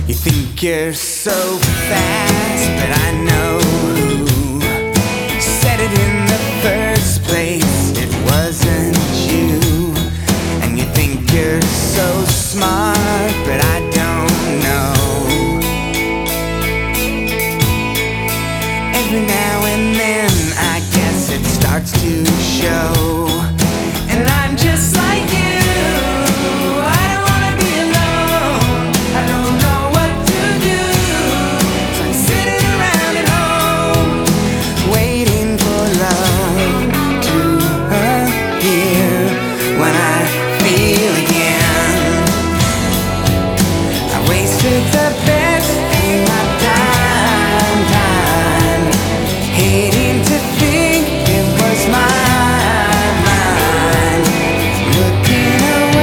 You think you're so fast, but I know who said it in the first place. It wasn't you. And you think you're so smart, but I don't know. Every now and then I guess it starts to show.